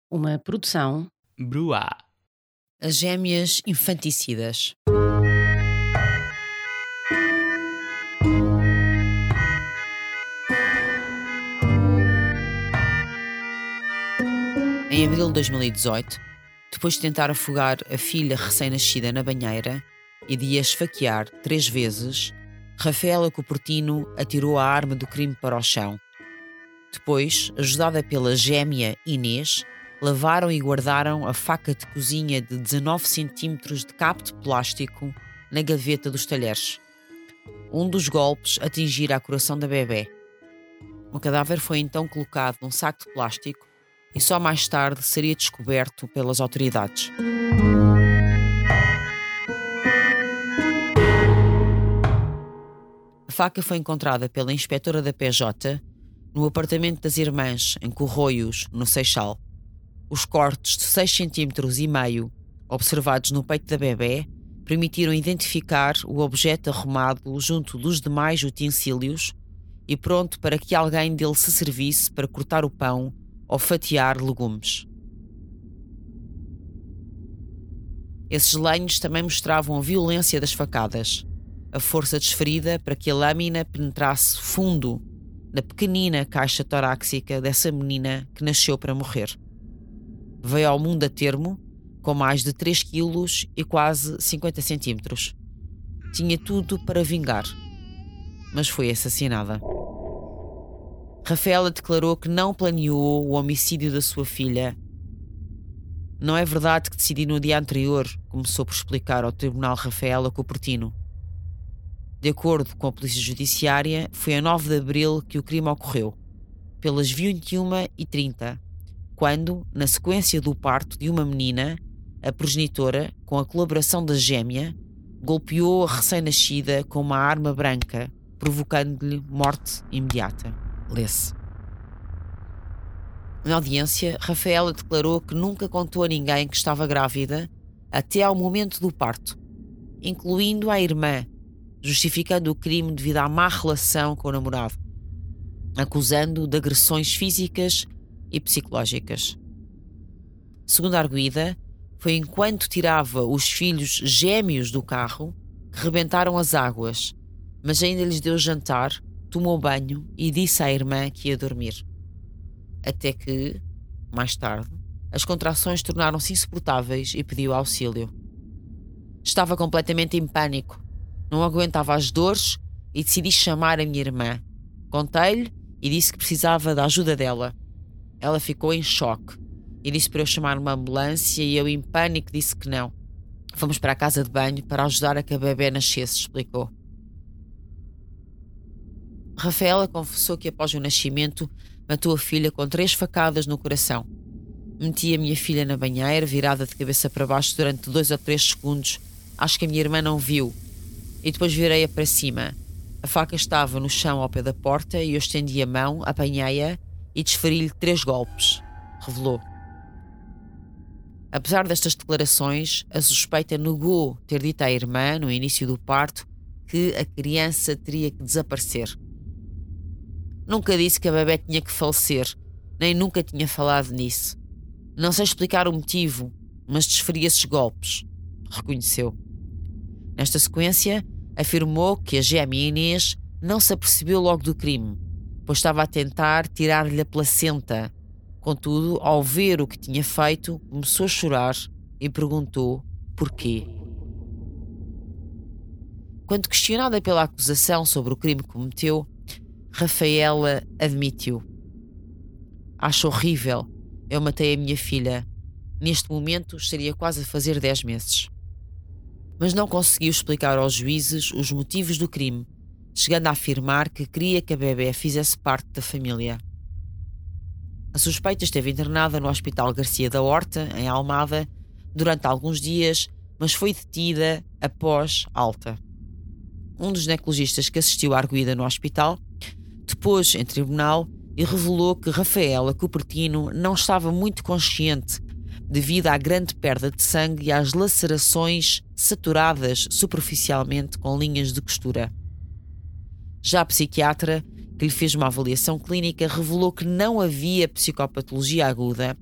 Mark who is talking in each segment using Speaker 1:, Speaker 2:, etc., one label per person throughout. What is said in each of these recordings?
Speaker 1: Uma produção
Speaker 2: Bruá.
Speaker 3: As gêmeas infanticidas. Em abril de 2018, depois de tentar afogar a filha recém-nascida na banheira e de a esfaquear 3 vezes, Rafaela Cupertino atirou a arma do crime para o chão. Depois, ajudada pela gêmea Inês, lavaram e guardaram a faca de cozinha de 19 cm de cabo de plástico na gaveta dos talheres. Um dos golpes atingira a coração da bebê. O cadáver foi então colocado num saco de plástico e só mais tarde seria descoberto pelas autoridades. A faca foi encontrada pela inspetora da PJ no apartamento das irmãs, em Corroios, no Seixal. Os cortes de 6,5 cm observados no peito da bebê permitiram identificar o objeto arrumado junto dos demais utensílios e pronto para que alguém dele se servisse para cortar o pão ou fatiar legumes. Esses lenhos também mostravam a violência das facadas, a força desferida para que a lâmina penetrasse fundo na pequenina caixa torácica dessa menina que nasceu para morrer. Veio ao mundo a termo, com mais de 3 quilos e quase 50 centímetros. Tinha tudo para vingar, mas foi assassinada. Rafaela declarou que não planeou o homicídio da sua filha. Não é verdade que decidi no dia anterior, começou por explicar ao tribunal Rafaela Cupertino. De acordo com a Polícia Judiciária, foi a 9 de abril que o crime ocorreu, pelas 21h30, quando, na sequência do parto de uma menina, a progenitora, com a colaboração da gêmea, golpeou a recém-nascida com uma arma branca, provocando-lhe morte imediata. Lê-se. Na audiência, Rafaela declarou que nunca contou a ninguém que estava grávida até ao momento do parto, incluindo à irmã, justificando o crime devido à má relação com o namorado, acusando-o de agressões físicas e psicológicas. Segundo a arguida, foi enquanto tirava os filhos gêmeos do carro que rebentaram as águas, mas ainda lhes deu jantar, tomou banho e disse à irmã que ia dormir. Até que, mais tarde, as contrações tornaram-se insuportáveis e pediu auxílio. Estava completamente em pânico. Não aguentava as dores e decidi chamar a minha irmã. Contei-lhe e disse que precisava da ajuda dela. Ela ficou em choque e disse para eu chamar uma ambulância e eu, em pânico, disse que não. Fomos para a casa de banho para ajudar a que a bebê nascesse, explicou. Rafaela confessou que após o nascimento matou a filha com 3 facadas no coração. Meti a minha filha na banheira, virada de cabeça para baixo durante 2 ou 3 segundos. Acho que a minha irmã não viu. E depois virei-a para cima. A faca estava no chão ao pé da porta e eu estendi a mão, apanhei-a e desferi-lhe 3 golpes, revelou. Apesar destas declarações, a suspeita negou ter dito à irmã, no início do parto, que a criança teria que desaparecer. Nunca disse que a bebé tinha que falecer, nem nunca tinha falado nisso. Não sei explicar o motivo, mas desferi esses golpes, reconheceu. Nesta sequência, afirmou que a gêmea Inês não se apercebeu logo do crime, pois estava a tentar tirar-lhe a placenta. Contudo, ao ver o que tinha feito, começou a chorar e perguntou porquê. Quando questionada pela acusação sobre o crime que cometeu, Rafaela admitiu. Acho horrível. Eu matei a minha filha. Neste momento estaria quase a fazer 10 meses. Mas não conseguiu explicar aos juízes os motivos do crime, chegando a afirmar que queria que a bebê fizesse parte da família. A suspeita esteve internada no Hospital Garcia da Horta, em Almada, durante alguns dias, mas foi detida após alta. Um dos ginecologistas que assistiu à arguida no hospital depôs em tribunal e revelou que Rafaela Cupertino não estava muito consciente devido à grande perda de sangue e às lacerações saturadas superficialmente com linhas de costura. Já a psiquiatra, que lhe fez uma avaliação clínica, revelou que não havia psicopatologia aguda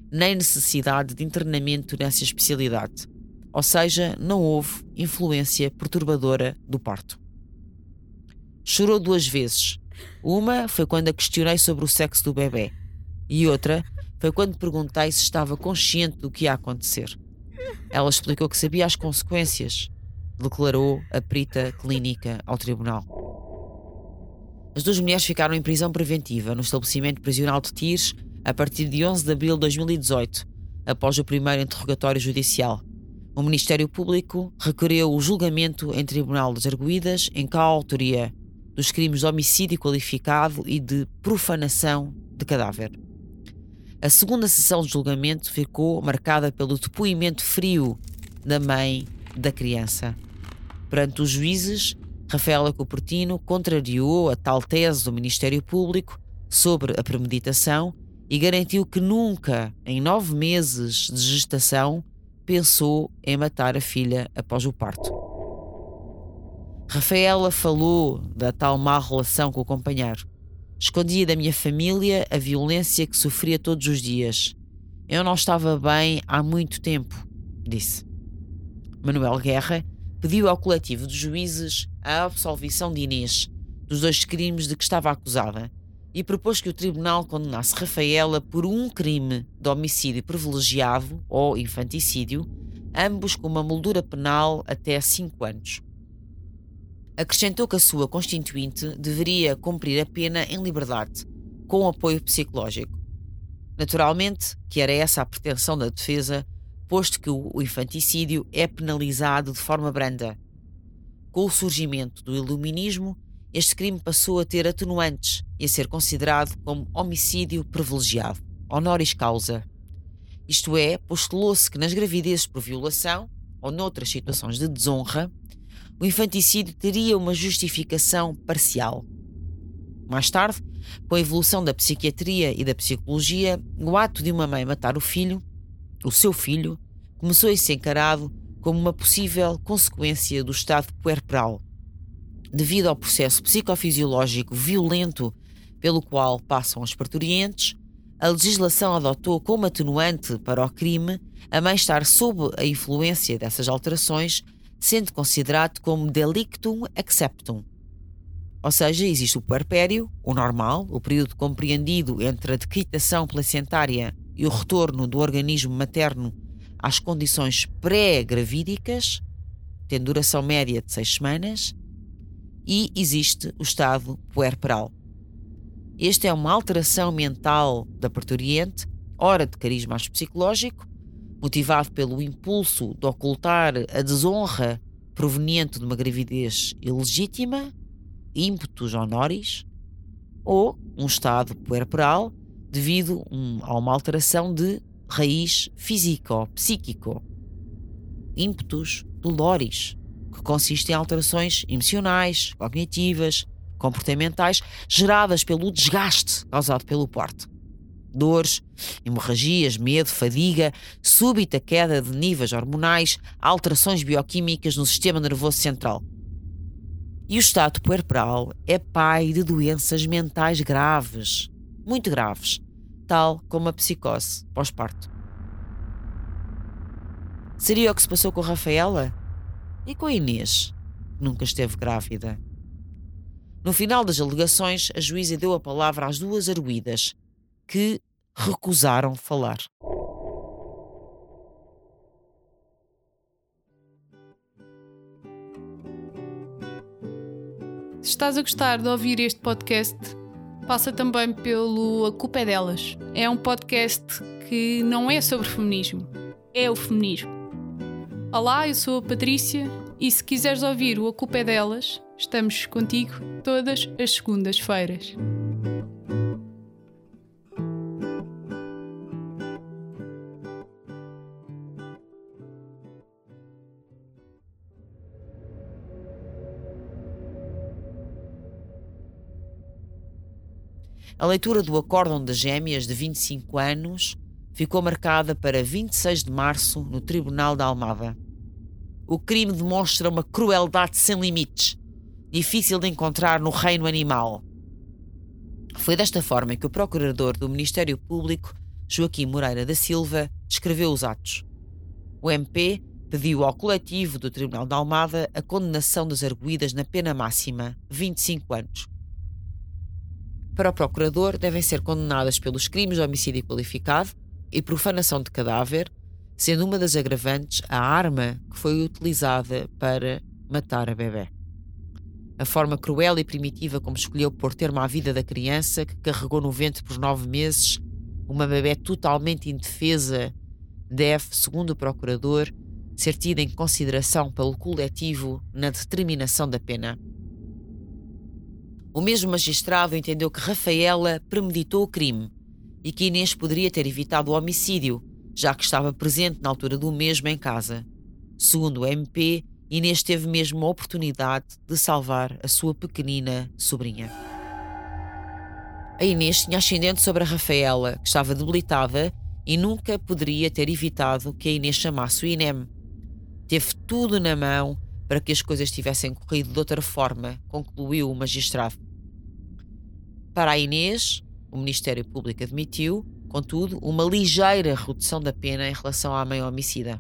Speaker 3: nem necessidade de internamento nessa especialidade. Ou seja, não houve influência perturbadora do parto. Chorou 2 vezes. Uma foi quando a questionei sobre o sexo do bebê e outra foi quando perguntei se estava consciente do que ia acontecer. Ela explicou que sabia as consequências, declarou a perita clínica ao tribunal. As 2 mulheres ficaram em prisão preventiva no estabelecimento prisional de Tires a partir de 11 de abril de 2018, após o primeiro interrogatório judicial. O Ministério Público requereu o julgamento em Tribunal das Arguidas em coautoria dos crimes de homicídio qualificado e de profanação de cadáver. A segunda sessão de julgamento ficou marcada pelo depoimento frio da mãe da criança. Perante os juízes, Rafaela Cupertino contrariou a tal tese do Ministério Público sobre a premeditação e garantiu que nunca, em 9 meses de gestação, pensou em matar a filha após o parto. Rafaela falou da tal má relação com o companheiro. Escondia da minha família a violência que sofria todos os dias. Eu não estava bem há muito tempo, disse. Manuel Guerra pediu ao coletivo de juízes a absolvição de Inês dos 2 crimes de que estava acusada e propôs que o tribunal condenasse Rafaela por um crime de homicídio privilegiado ou infanticídio, ambos com uma moldura penal até 5 anos. Acrescentou que a sua constituinte deveria cumprir a pena em liberdade, com apoio psicológico. Naturalmente, que era essa a pretensão da defesa, posto que o infanticídio é penalizado de forma branda. Com o surgimento do iluminismo, este crime passou a ter atenuantes e a ser considerado como homicídio privilegiado, honoris causa. Isto é, postulou-se que nas gravidezes por violação, ou noutras situações de desonra, o infanticídio teria uma justificação parcial. Mais tarde, com a evolução da psiquiatria e da psicologia, o ato de uma mãe matar o seu filho, começou a ser encarado como uma possível consequência do estado puerperal, devido ao processo psicofisiológico violento pelo qual passam as parturientes. A legislação adotou como atenuante para o crime a mãe estar sob a influência dessas alterações, sendo considerado como delictum acceptum. Ou seja, existe o puerpério, o normal, o período compreendido entre a decretação placentária e o retorno do organismo materno às condições pré-gravídicas, tendo duração média de 6 semanas, e existe o estado puerperal. Esta é uma alteração mental da parturiente, ora de cariz mais psicológico, motivado pelo impulso de ocultar a desonra proveniente de uma gravidez ilegítima, ímpetus honoris, ou um estado puerperal devido a uma alteração de raiz físico-psíquico, ímpetus doloris, que consiste em alterações emocionais, cognitivas, comportamentais, geradas pelo desgaste causado pelo parto. Dores, hemorragias, medo, fadiga, súbita queda de níveis hormonais, alterações bioquímicas no sistema nervoso central. E o estado puerperal é pai de doenças mentais graves, muito graves, tal como a psicose pós-parto. Seria o que se passou com a Rafaela? E com a Inês, que nunca esteve grávida? No final das alegações, a juíza deu a palavra às 2 arguidas, que recusaram falar.
Speaker 1: Se estás a gostar de ouvir este podcast, passa também pelo A Culpa é Delas. É um podcast que não é sobre feminismo, é o feminismo. Olá, eu sou a Patrícia e se quiseres ouvir o A Culpa é Delas, estamos contigo todas as segundas-feiras.
Speaker 3: A leitura do acórdão das gêmeas de 25 anos ficou marcada para 26 de março no Tribunal da Almada. O crime demonstra uma crueldade sem limites, difícil de encontrar no reino animal. Foi desta forma que o procurador do Ministério Público Joaquim Moreira da Silva, descreveu os atos. O MP pediu ao coletivo do Tribunal de Almada a condenação das arguidas na pena máxima, 25 anos. Para o procurador, devem ser condenadas pelos crimes de homicídio qualificado e profanação de cadáver, sendo uma das agravantes a arma que foi utilizada para matar a bebé. A forma cruel e primitiva como escolheu pôr termo à vida da criança, que carregou no ventre por 9 meses, uma bebé totalmente indefesa, deve, segundo o procurador, ser tida em consideração pelo coletivo na determinação da pena. O mesmo magistrado entendeu que Rafaela premeditou o crime e que Inês poderia ter evitado o homicídio, já que estava presente na altura do mesmo em casa. Segundo o MP, Inês teve mesmo a oportunidade de salvar a sua pequenina sobrinha. A Inês tinha ascendente sobre a Rafaela, que estava debilitada e nunca poderia ter evitado que a Inês chamasse o INEM. Teve tudo na mão para que as coisas tivessem corrido de outra forma, concluiu o magistrado. Para a Inês, o Ministério Público admitiu, contudo, uma ligeira redução da pena em relação à mãe homicida.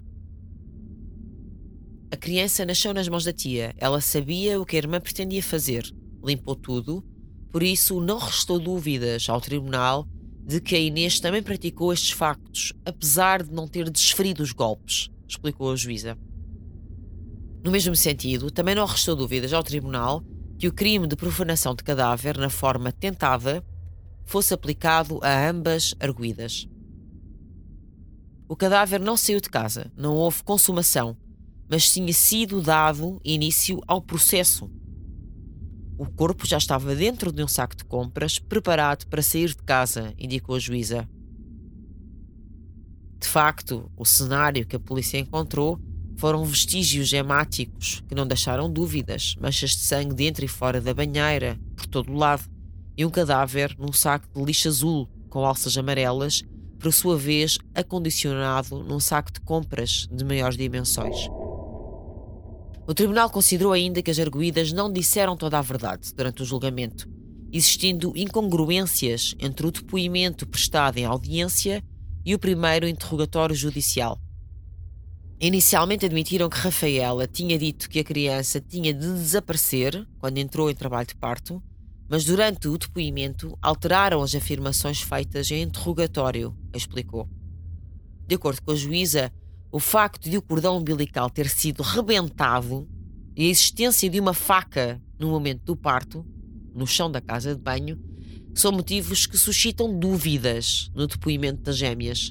Speaker 3: A criança nasceu nas mãos da tia. Ela sabia o que a irmã pretendia fazer. Limpou tudo. Por isso, não restou dúvidas ao tribunal de que a Inês também praticou estes factos, apesar de não ter desferido os golpes, explicou a juíza. No mesmo sentido, também não restou dúvidas ao tribunal que o crime de profanação de cadáver na forma tentada fosse aplicado a ambas arguidas. O cadáver não saiu de casa, não houve consumação, mas tinha sido dado início ao processo. O corpo já estava dentro de um saco de compras, preparado para sair de casa, indicou a juíza. De facto, o cenário que a polícia encontrou foram vestígios hemáticos que não deixaram dúvidas, manchas de sangue dentro e fora da banheira, por todo o lado, e um cadáver num saco de lixo azul com alças amarelas, por sua vez acondicionado num saco de compras de maiores dimensões. O tribunal considerou ainda que as arguidas não disseram toda a verdade durante o julgamento, existindo incongruências entre o depoimento prestado em audiência e o primeiro interrogatório judicial. Inicialmente admitiram que Rafaela tinha dito que a criança tinha de desaparecer quando entrou em trabalho de parto, mas durante o depoimento alteraram as afirmações feitas em interrogatório, explicou. De acordo com a juíza, o facto de o cordão umbilical ter sido rebentado e a existência de uma faca no momento do parto, no chão da casa de banho, são motivos que suscitam dúvidas no depoimento das gêmeas.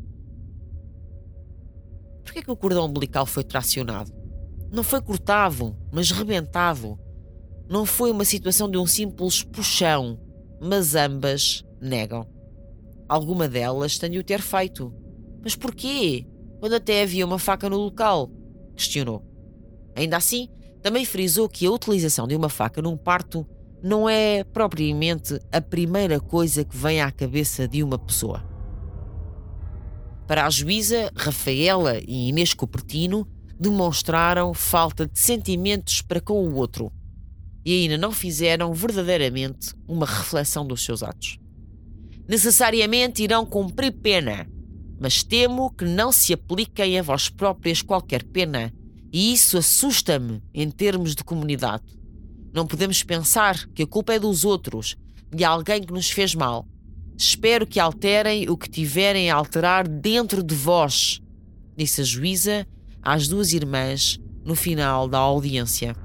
Speaker 3: Por que o cordão umbilical foi tracionado? Não foi cortado, mas rebentado. Não foi uma situação de um simples puxão, mas ambas negam. Alguma delas tem de o ter feito. Mas porquê? Quando até havia uma faca no local? Questionou. Ainda assim, também frisou que a utilização de uma faca num parto não é propriamente a primeira coisa que vem à cabeça de uma pessoa. Para a juíza, Rafaela e Inês Cupertino demonstraram falta de sentimentos para com o outro e ainda não fizeram verdadeiramente uma reflexão dos seus atos. Necessariamente irão cumprir pena, mas temo que não se apliquem a vós próprias qualquer pena, e isso assusta-me em termos de comunidade. Não podemos pensar que a culpa é dos outros, de alguém que nos fez mal. Espero que alterem o que tiverem a alterar dentro de vós, disse a juíza às duas irmãs no final da audiência.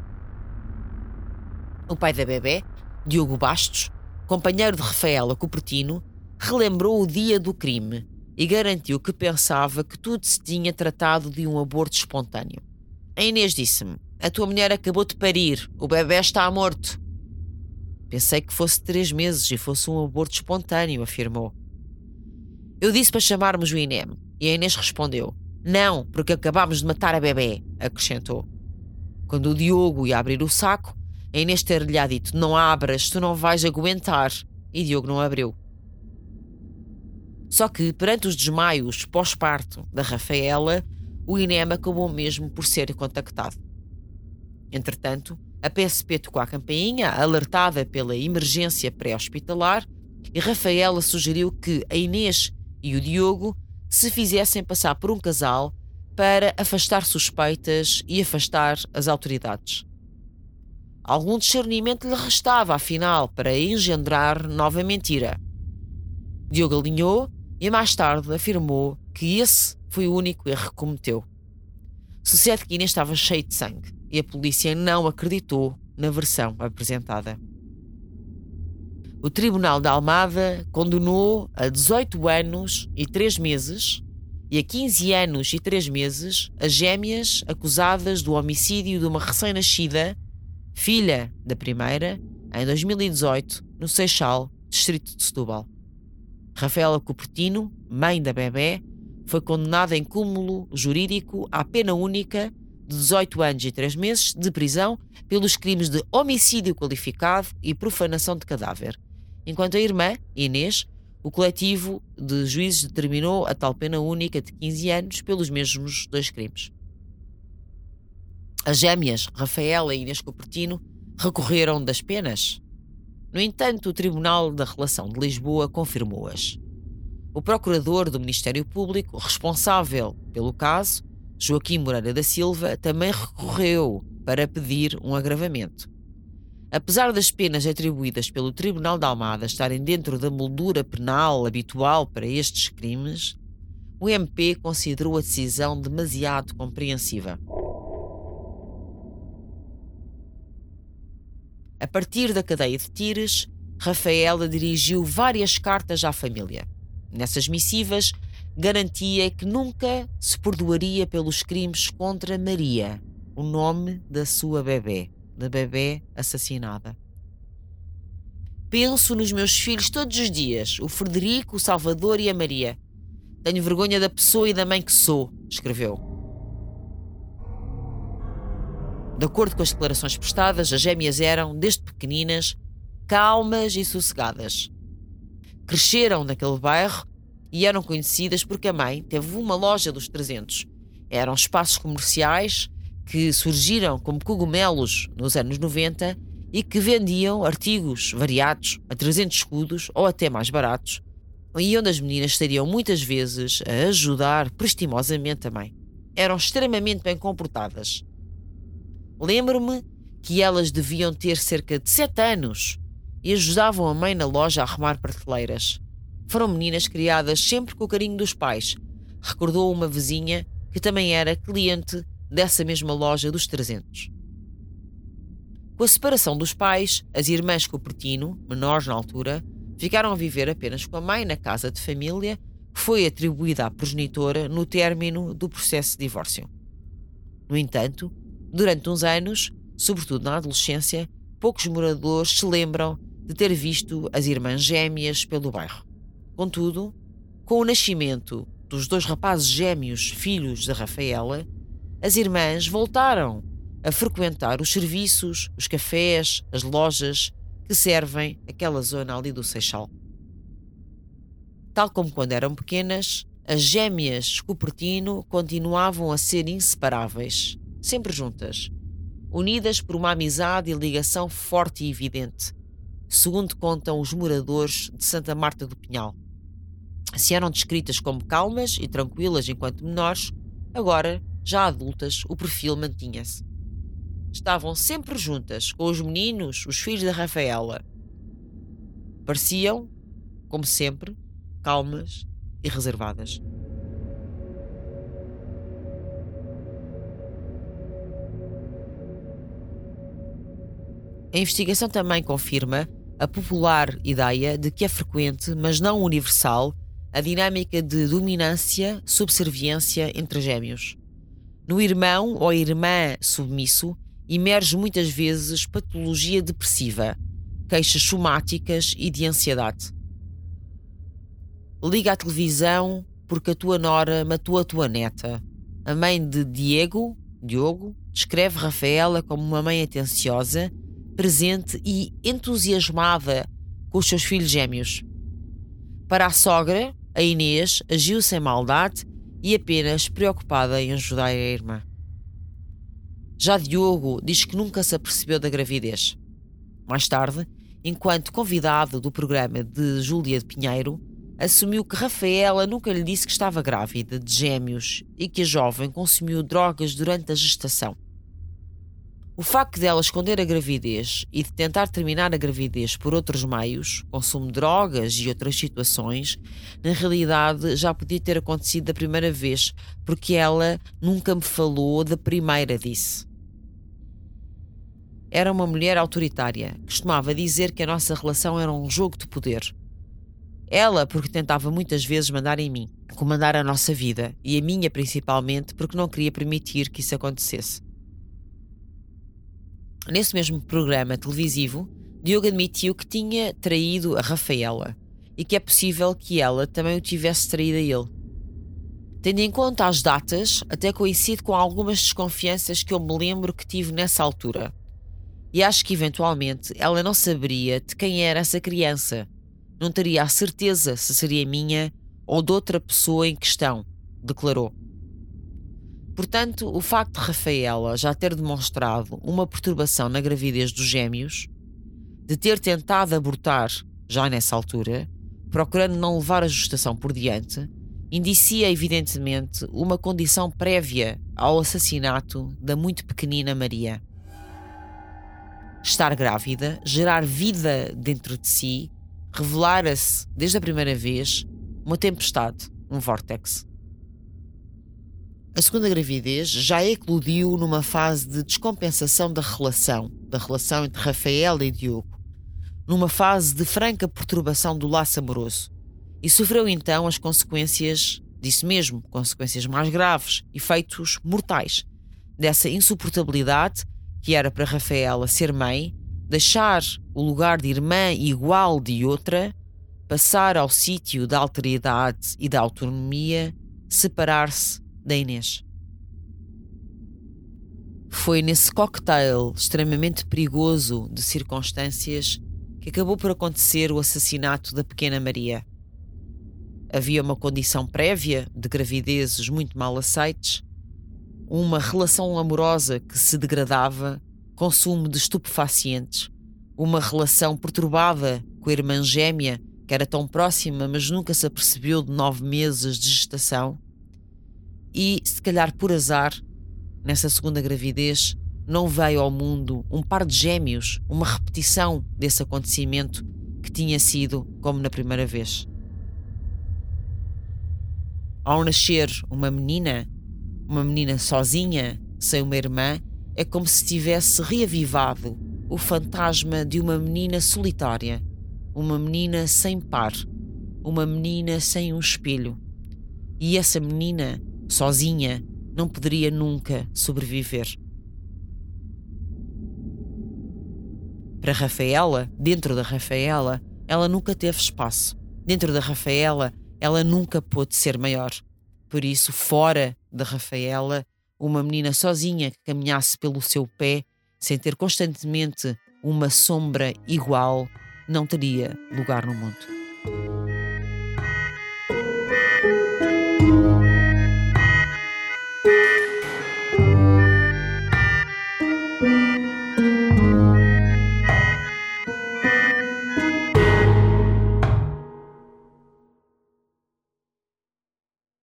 Speaker 3: O pai da bebé, Diogo Bastos, companheiro de Rafaela Cupertino, relembrou o dia do crime e garantiu que pensava que tudo se tinha tratado de um aborto espontâneo. A Inês disse-me: "A tua mulher acabou de parir, o bebé está morto." "Pensei que fosse 3 meses e fosse um aborto espontâneo", afirmou. "Eu disse para chamarmos o INEM e a Inês respondeu: 'Não, porque acabámos de matar a bebé'", acrescentou. Quando o Diogo ia abrir o saco, a Inês ter-lhe dito: "Não abras, tu não vais aguentar", e Diogo não abriu. Só que, perante os desmaios pós-parto da Rafaela, o INEM acabou mesmo por ser contactado. Entretanto, a PSP tocou a campainha, alertada pela emergência pré-hospitalar, e Rafaela sugeriu que a Inês e o Diogo se fizessem passar por um casal para afastar suspeitas e afastar as autoridades. Algum discernimento lhe restava, afinal, para engendrar nova mentira. Diogo alinhou e mais tarde afirmou que esse foi o único erro que cometeu. Sucede que Inês estava cheio de sangue e a polícia não acreditou na versão apresentada. O Tribunal da Almada condenou a 18 anos e 3 meses e a 15 anos e 3 meses as gêmeas acusadas do homicídio de uma recém-nascida, filha da primeira, em 2018, no Seixal, distrito de Setúbal. Rafaela Cupertino, mãe da bebé, foi condenada em cúmulo jurídico à pena única de 18 anos e 3 meses de prisão pelos crimes de homicídio qualificado e profanação de cadáver. Enquanto a irmã, Inês, o coletivo de juízes determinou a tal pena única de 15 anos pelos mesmos 2 crimes. As gêmeas, Rafaela e Inês Cupertino, recorreram das penas. No entanto, o Tribunal da Relação de Lisboa confirmou-as. O procurador do Ministério Público, responsável pelo caso, Joaquim Moreira da Silva, também recorreu para pedir um agravamento. Apesar das penas atribuídas pelo Tribunal da Almada estarem dentro da moldura penal habitual para estes crimes, o MP considerou a decisão demasiado compreensiva. A partir da cadeia de Tires, Rafaela dirigiu várias cartas à família. Nessas missivas, garantia que nunca se perdoaria pelos crimes contra Maria, o nome da sua bebé, da bebé assassinada. Penso nos meus filhos todos os dias, o Frederico, o Salvador e a Maria. Tenho vergonha da pessoa e da mãe que sou, escreveu. De acordo com as declarações prestadas, as gêmeas eram, desde pequeninas, calmas e sossegadas. Cresceram naquele bairro e eram conhecidas porque a mãe teve uma loja dos 300. Eram espaços comerciais que surgiram como cogumelos nos anos 90 e que vendiam artigos variados a 300 escudos ou até mais baratos, e onde as meninas estariam muitas vezes a ajudar prestimosamente a mãe. Eram extremamente bem comportadas. Lembro-me que elas deviam ter cerca de 7 anos e ajudavam a mãe na loja a arrumar prateleiras. Foram meninas criadas sempre com o carinho dos pais, recordou uma vizinha que também era cliente dessa mesma loja dos 300. Com a separação dos pais, as irmãs Cupertino, menores na altura, ficaram a viver apenas com a mãe na casa de família que foi atribuída à progenitora no término do processo de divórcio. No entanto, durante uns anos, sobretudo na adolescência, poucos moradores se lembram de ter visto as irmãs gêmeas pelo bairro. Contudo, com o nascimento dos 2 rapazes gêmeos, filhos de Rafaela, as irmãs voltaram a frequentar os serviços, os cafés, as lojas que servem aquela zona ali do Seixal. Tal como quando eram pequenas, as gêmeas Cupertino continuavam a ser inseparáveis, sempre juntas, unidas por uma amizade e ligação forte e evidente, segundo contam os moradores de Santa Marta do Pinhal. Se eram descritas como calmas e tranquilas enquanto menores, agora, já adultas, o perfil mantinha-se. Estavam sempre juntas com os meninos, os filhos da Rafaela. Pareciam, como sempre, calmas e reservadas. A investigação também confirma a popular ideia de que é frequente, mas não universal, a dinâmica de dominância-subserviência entre gêmeos. No irmão ou irmã submisso, emerge muitas vezes patologia depressiva, queixas somáticas e de ansiedade. Liga à televisão porque a tua nora matou a tua neta. A mãe de Diogo, descreve Rafaela como uma mãe atenciosa, presente e entusiasmada com os seus filhos gêmeos. Para a sogra, a Inês agiu sem maldade e apenas preocupada em ajudar a irmã. Já Diogo diz que nunca se apercebeu da gravidez. Mais tarde, enquanto convidado do programa de Júlia de Pinheiro, assumiu que Rafaela nunca lhe disse que estava grávida de gêmeos e que a jovem consumiu drogas durante a gestação. O facto dela esconder a gravidez e de tentar terminar a gravidez por outros meios, consumo de drogas e outras situações, na realidade já podia ter acontecido da primeira vez, porque ela nunca me falou da primeira, disse. Era uma mulher autoritária, costumava dizer que a nossa relação era um jogo de poder. Ela porque tentava muitas vezes mandar em mim, comandar a nossa vida, e a minha principalmente porque não queria permitir que isso acontecesse. Nesse mesmo programa televisivo, Diogo admitiu que tinha traído a Rafaela e que é possível que ela também o tivesse traído a ele. Tendo em conta as datas, até coincide com algumas desconfianças que eu me lembro que tive nessa altura. E acho que eventualmente ela não saberia de quem era essa criança. Não teria a certeza se seria minha ou de outra pessoa em questão, declarou. Portanto, o facto de Rafaela já ter demonstrado uma perturbação na gravidez dos gêmeos, de ter tentado abortar já nessa altura, procurando não levar a gestação por diante, indicia evidentemente uma condição prévia ao assassinato da muito pequenina Maria. Estar grávida, gerar vida dentro de si, revelara-se, desde a primeira vez, uma tempestade, um vórtex. A segunda gravidez já eclodiu numa fase de descompensação da relação entre Rafaela e Diogo, numa fase de franca perturbação do laço amoroso, e sofreu então as consequências disso mesmo, consequências mais graves, efeitos mortais, dessa insuportabilidade que era para Rafaela ser mãe, deixar o lugar de irmã igual de outra, passar ao sítio da alteridade e da autonomia, separar-se da Inês. Foi nesse cocktail extremamente perigoso de circunstâncias que acabou por acontecer o assassinato da pequena Maria. Havia uma condição prévia de gravidezes muito mal aceites, uma relação amorosa que se degradava, consumo de estupefacientes, uma relação perturbada com a irmã gêmea, que era tão próxima mas nunca se apercebeu de 9 meses de gestação. E, se calhar por azar, nessa segunda gravidez, não veio ao mundo um par de gêmeos, uma repetição desse acontecimento que tinha sido como na primeira vez. Ao nascer uma menina sozinha, sem uma irmã, é como se tivesse reavivado o fantasma de uma menina solitária, uma menina sem par, uma menina sem um espelho. E essa menina, sozinha, não poderia nunca sobreviver. Para Rafaela, dentro da Rafaela, ela nunca teve espaço. Dentro da Rafaela, ela nunca pôde ser maior. Por isso, fora da Rafaela, uma menina sozinha que caminhasse pelo seu pé, sem ter constantemente uma sombra igual, não teria lugar no mundo.